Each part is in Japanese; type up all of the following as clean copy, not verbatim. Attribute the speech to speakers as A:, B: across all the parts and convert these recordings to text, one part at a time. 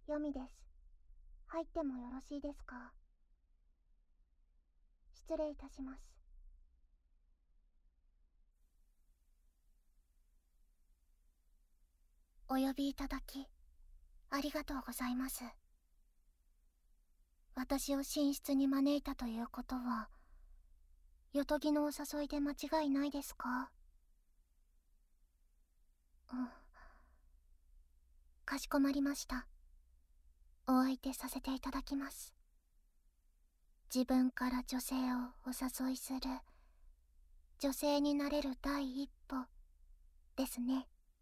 A: ヨミです。入ってもよろしいですか？失礼いたします。お呼びいただき、ありがとうございます。私を寝室に招いたということは、よとぎのお誘いで間違いないですか？うん。かしこまりました。お相手させていただきます。自分から女性をお誘いする、女性になれる第一歩ですね。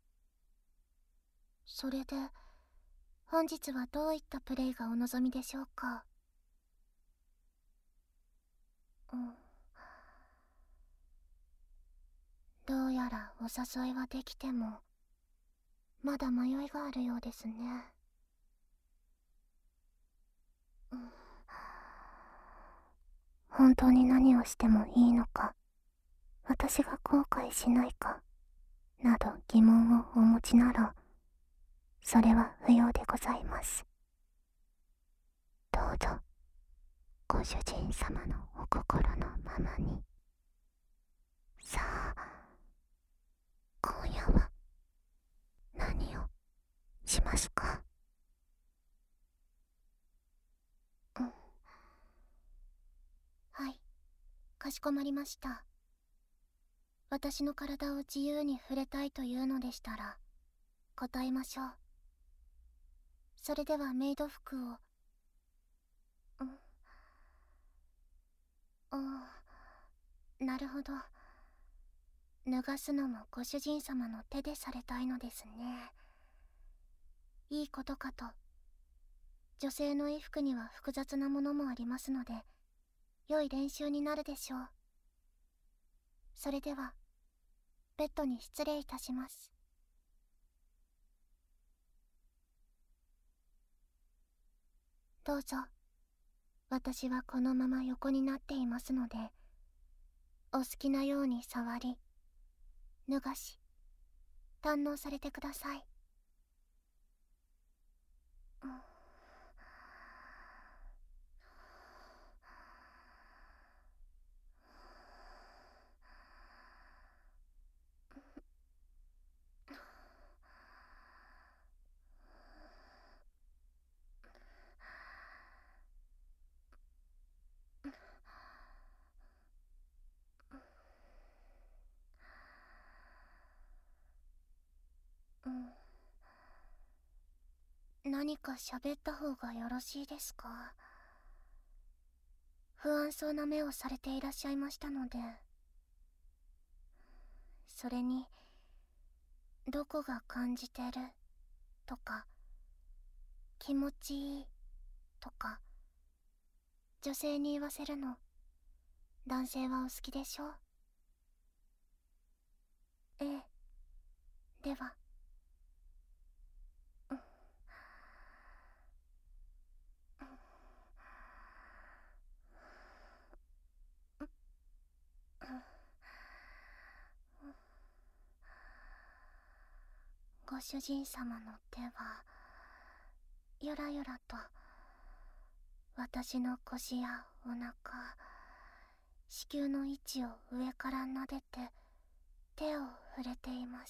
A: それで、本日はどういったプレイがお望みでしょうか？うん。どうやらお誘いはできても、まだ迷いがあるようですね。うん。本当に何をしてもいいのか、私が後悔しないか、など疑問をお持ちなら、それは不要でございます。どうぞ、ご主人様のお心のままに。さあ、今夜は何をしますか？うん。はい、かしこまりました。私の体を自由に触れたいというのでしたら、答えましょう。それではメイド服を。うん。ああ、なるほど。脱がすのもご主人様の手でされたいのですね。いいことかと。女性の衣服には複雑なものもありますので、良い練習になるでしょう。それでは、ベッドに失礼いたします。どうぞ。私はこのまま横になっていますので、お好きなように触り、脱がし、堪能されてください。うん。うん。何か喋った方がよろしいですか？不安そうな目をされていらっしゃいましたので。それに、どこが感じてるとか、気持ちいいとか、女性に言わせるの、男性はお好きでしょう？ええ。では。うん。ご主人様の手は、ゆらゆらと、私の腰やお腹、子宮の位置を上から撫でて、手を触れています。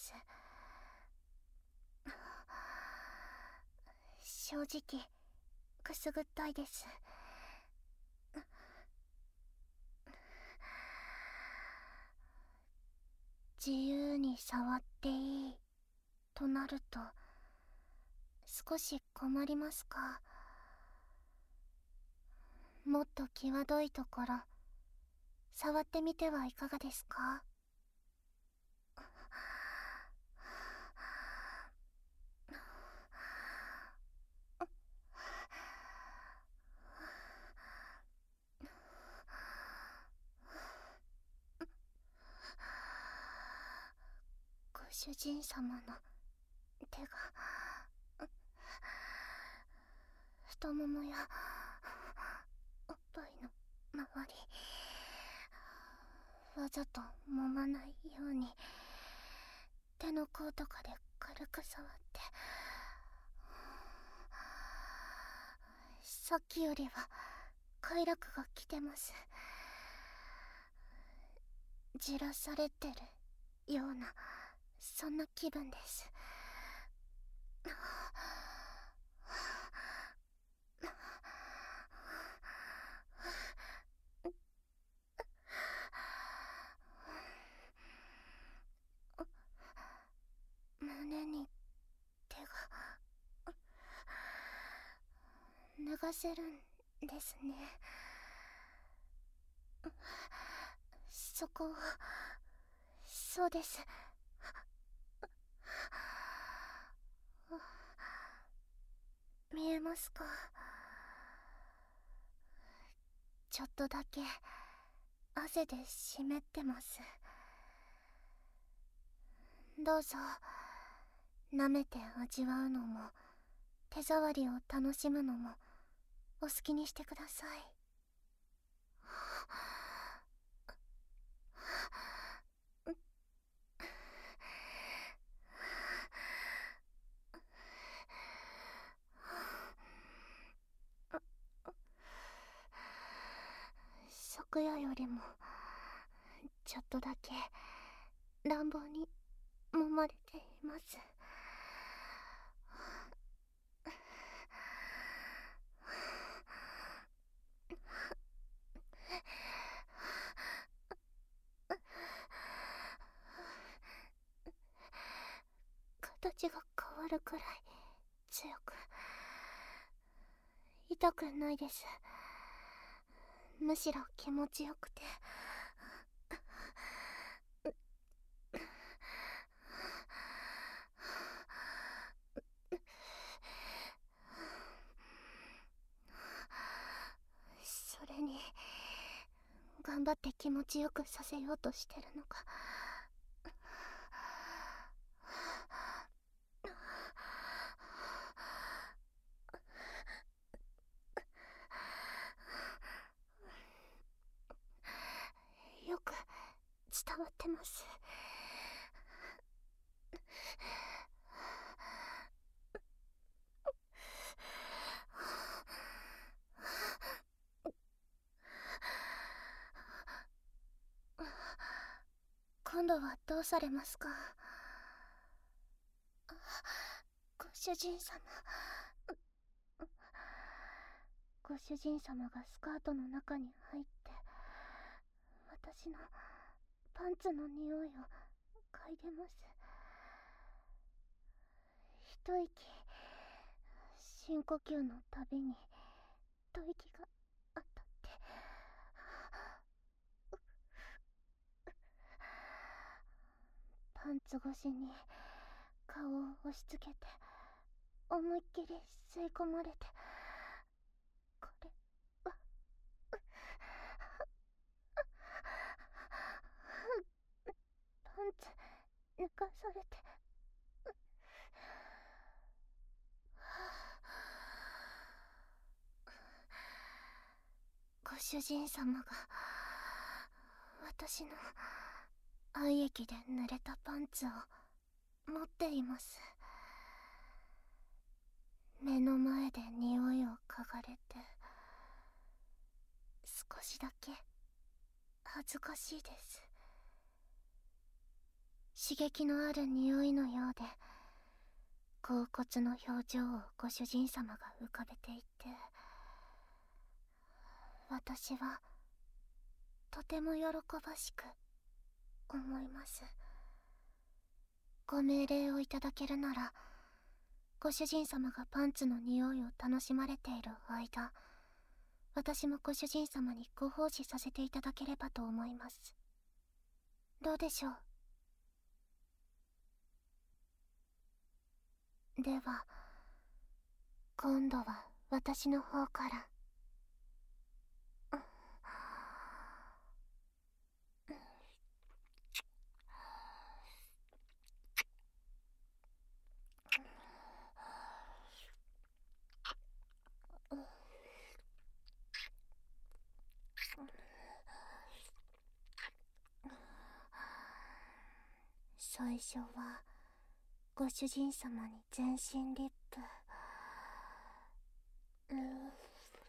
A: 正直、くすぐったいです。自由に触っていいとなると、少し困りますか？もっと際どいところ、触ってみてはいかがですか？ご主人様の手が太ももやおっぱいの周り、わざと揉まないように手の甲とかで軽く触って、 さっきよりは快楽が来てます。じらされてるような、そんな気分です。胸に手が脱がせるんですね。そこは、そうです。見えますか？ちょっとだけ汗で湿ってます。どうぞ舐めて味わうのも手触りを楽しむのもお好きにしてください。昨夜よりもちょっとだけ乱暴に揉まれています。形が変わるくらい強く、痛くないです。むしろ気持ちよくて。それに頑張って気持ちよくさせようとしてるのか。よく伝わってます。今度はどうされますか？ご主人様。ご主人様がスカートの中に入って私のパンツの匂いを嗅いでます。一息、深呼吸のたびに吐息が当たって、パンツ越しに顔を押し付けて思いっきり吸い込まれて、これはパンツ抜かされて、ご主人様が私の愛液で濡れたパンツを持っています。目の前で匂いを嗅がれて少しだけ恥ずかしいです。刺激のある匂いのようで恍惚の表情をご主人様が浮かべていて、私はとても喜ばしく思います。ご命令をいただけるなら、ご主人様がパンツの匂いを楽しまれている間、私もご主人様にご奉仕させていただければと思います。どうでしょう？では今度は私の方から。最初はご主人様に全身リップ。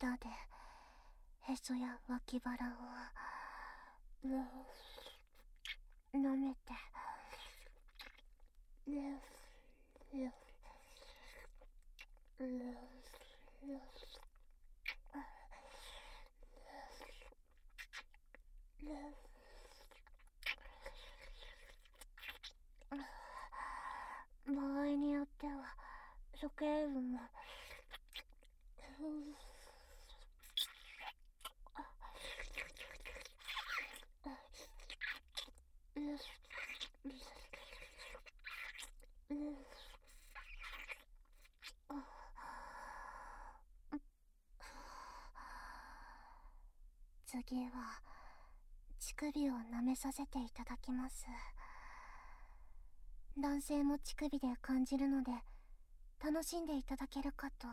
A: 舌でへそや脇腹を舐めて場合によっては鼠径部も次は乳首を舐めさせていただきます。男性も乳首で感じるので楽しんでいただけるかと。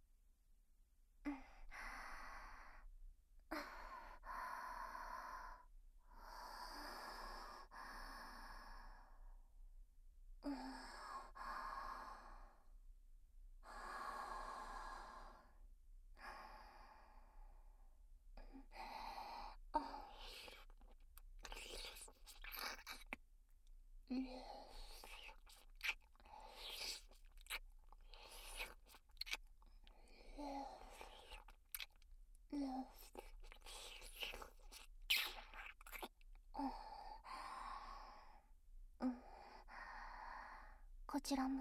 A: こちらも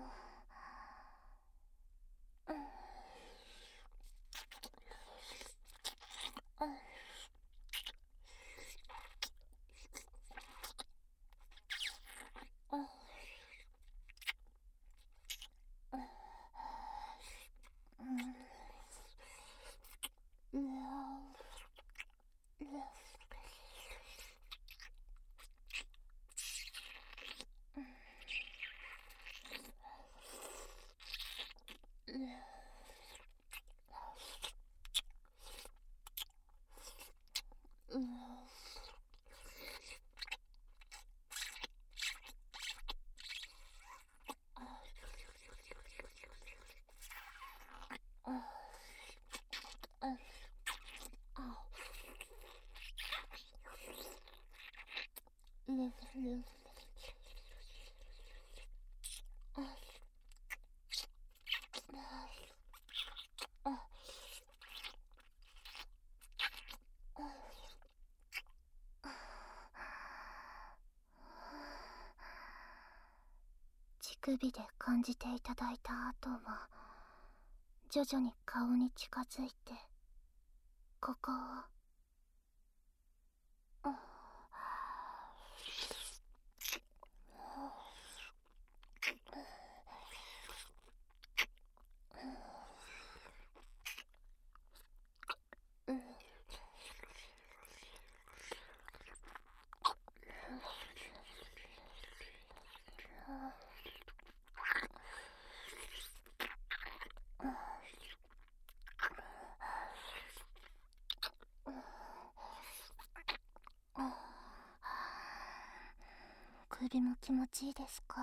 A: 乳首で感じていただいた後は徐々に顔に近づいてここを首も気持ちいいですか？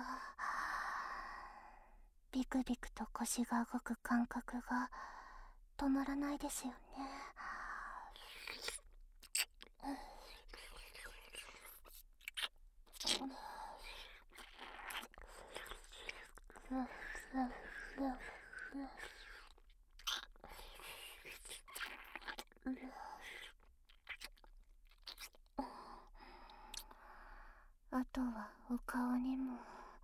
A: ビクビクと腰が動く感覚が止まらないですよね。あとはお顔にも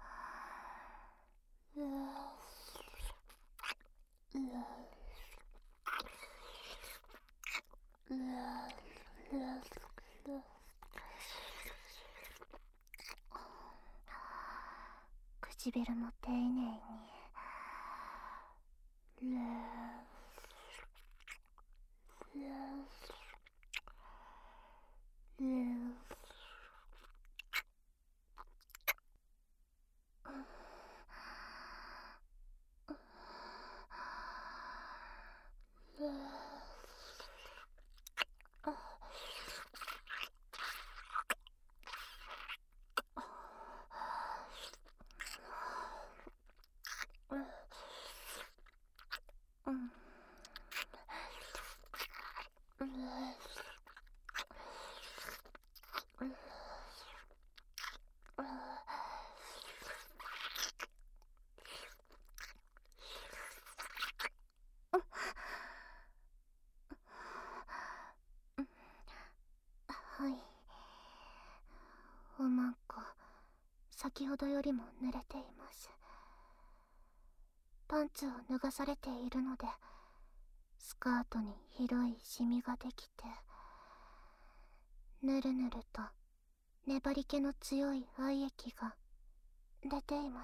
A: 唇も丁寧に先ほどよりも濡れています。パンツを脱がされているので、スカートに広いシミができて、ぬるぬると粘り気の強い愛液が出ています。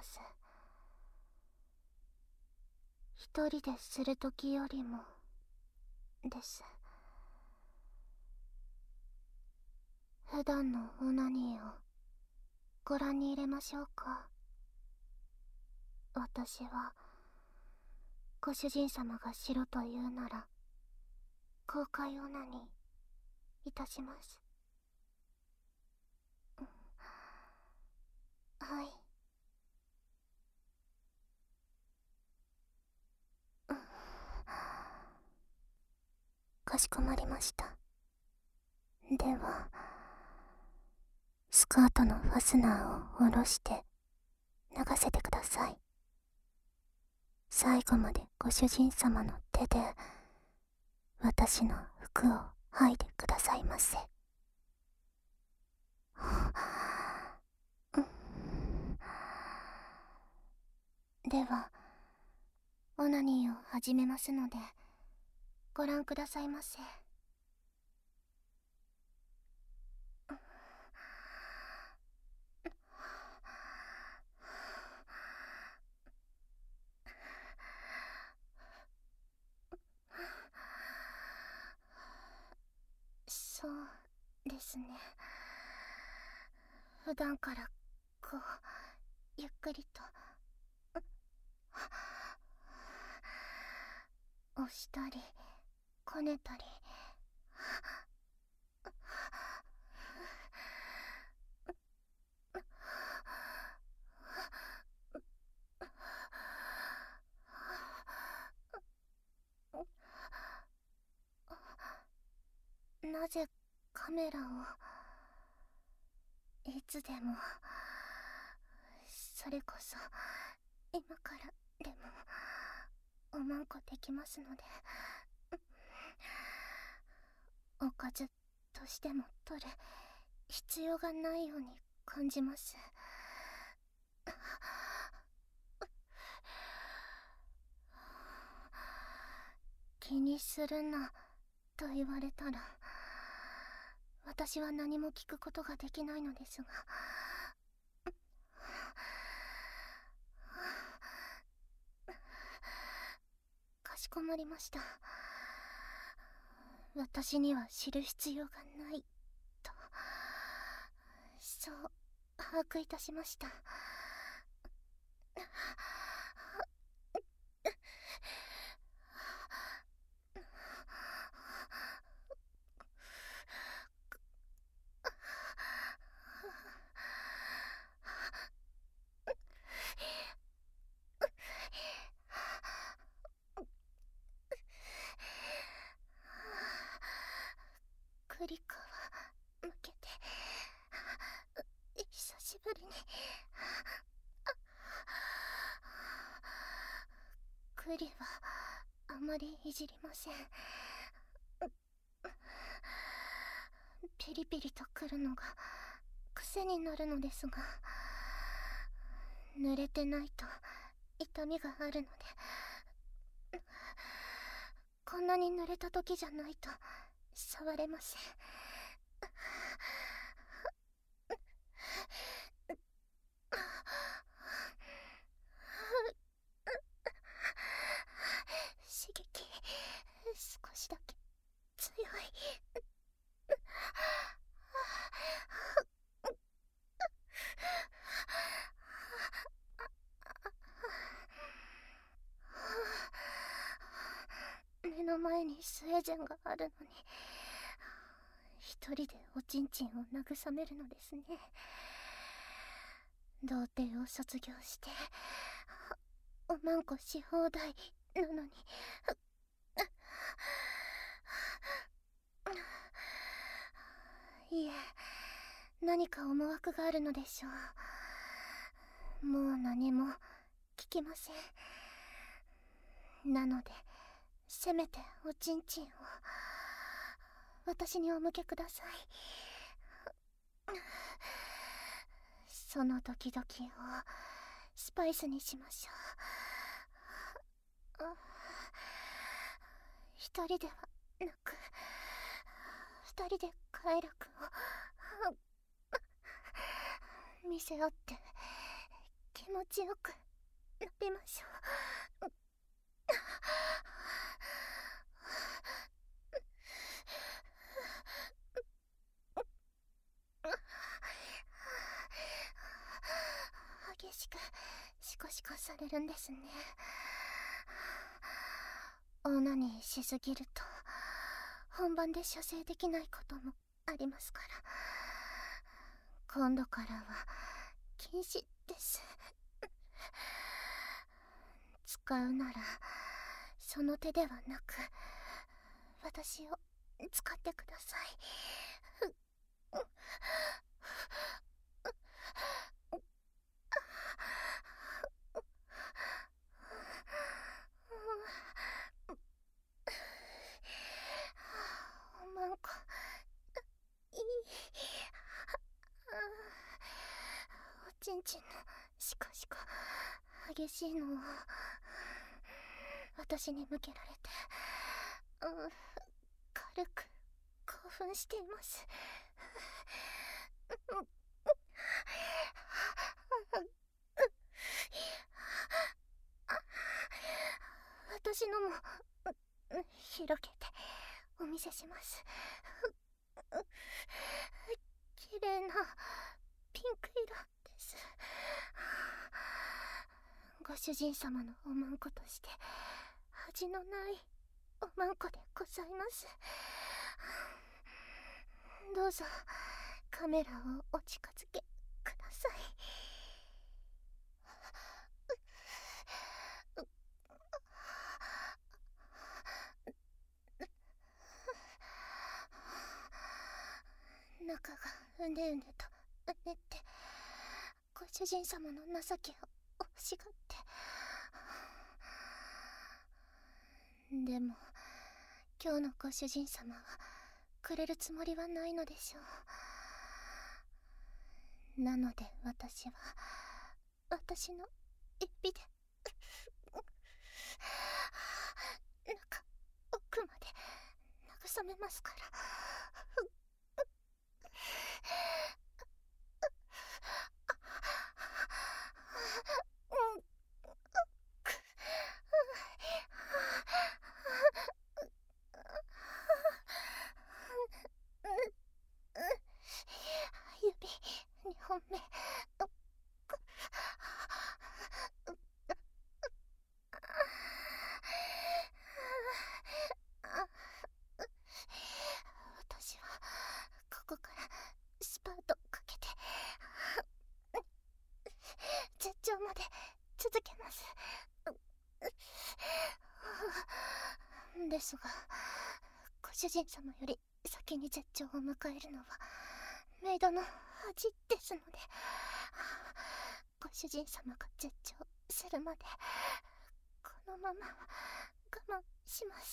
A: 一人でするときよりもです。普段のオナニーをご覧に入れましょうか。私はご主人様がしろと言うなら公開オナニーいたします。はい。かしこまりました。では、スカートのファスナーを下ろして脱がせてください。最後までご主人様の手で私の服を剥いでくださいませ。では、オナニーを始めますのでご覧くださいませ。そうですね。普段からこうゆっくりと押したりこねたり、なぜカメラをいつでも、それこそ今からでもおまんこできますので、おかずとしても取る必要がないように感じます。気にするなと言われたら私は何も聞くことができないのですが、かしこまりました。私には知る必要がないと、そう把握いたしました。クリカは向けて、久しぶりにクリはあまりいじりません。ピリピリとくるのが癖になるのですが、濡れてないと痛みがあるので、こんなに濡れた時じゃないと触れません。刺激少しだけ強い。目の前にスウェーデンがあるのに一人でおちんちんを慰めるのですね。童貞を卒業しておまんこし放題なのに、いえ、何か思惑があるのでしょう。もう何も聞きません。なのでせめておちんちんを私にお向けください。 そのドキドキをスパイスにしましょう。一人ではなく二人で快楽を見せ合って気持ちよくなりましょう。激しくシコシコされるんですね。オナニーしすぎると本番で射精できないこともありますから、今度からは禁止です。使うならその手ではなく私を使ってください。おまんこいい。おちんちんのシコシコ激しいのを私に向けられて、軽く興奮しています。私のも広げてお見せします。綺麗なピンク色です。ご主人様のおまんことして恥のないおまんこでございます。どうぞカメラをお近づけください。中がうねうねとうねってご主人様の情けを欲しがって。でも今日のご主人様はくれるつもりはないのでしょう。なので私は私の指で中奥まで慰めますから。指2本目。私はここからスパートかけて絶頂まで続けます。ですがご主人様より先に絶頂を迎えるのはメイドの恥ですので、ご主人様が絶頂するまでこのまま我慢します。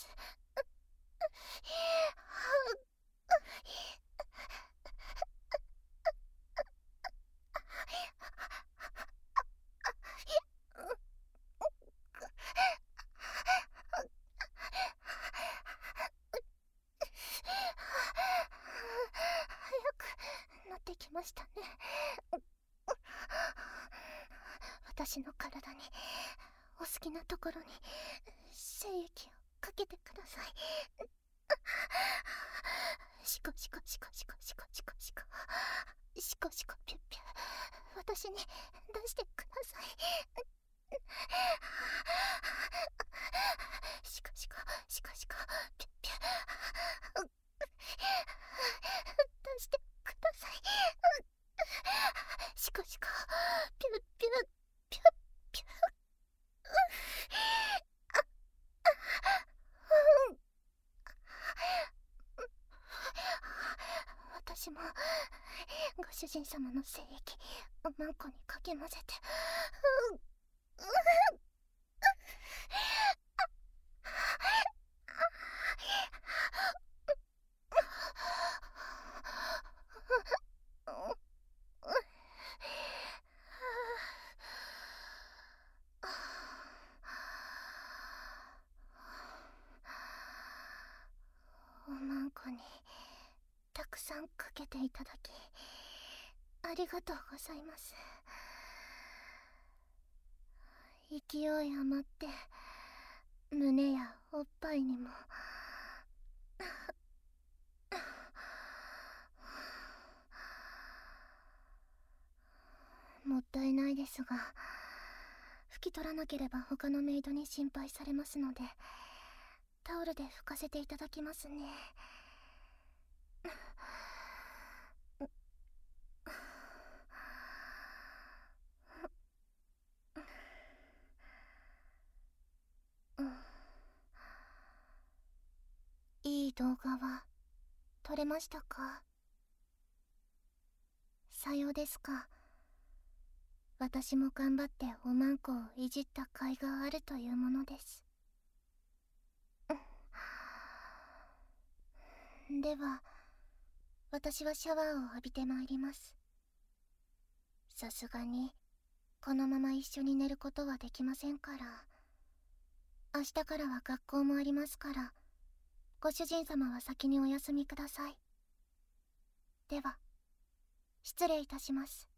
A: 早くなってきましたね。私の体にお好きなところに精液をかけてください。シコシコシコシコシコシコシコシコシコピュッピュ私に出してください。シコシコシコシコピュッピュ出してください。シコシコピュッピュピュッピュ私もご主人様の精液おまんこにかき混ぜてけていただきありがとうございます。勢い余って胸やおっぱいにももったいないですが、拭き取らなければ他のメイドに心配されますので、タオルで拭かせていただきますね。いい動画は撮れましたか？さようですか。私も頑張っておまんこをいじった甲斐があるというものです。では、私はシャワーを浴びてまいります。さすがにこのまま一緒に寝ることはできませんから。明日からは学校もありますから、ご主人様は先にお休みください。では、失礼いたします。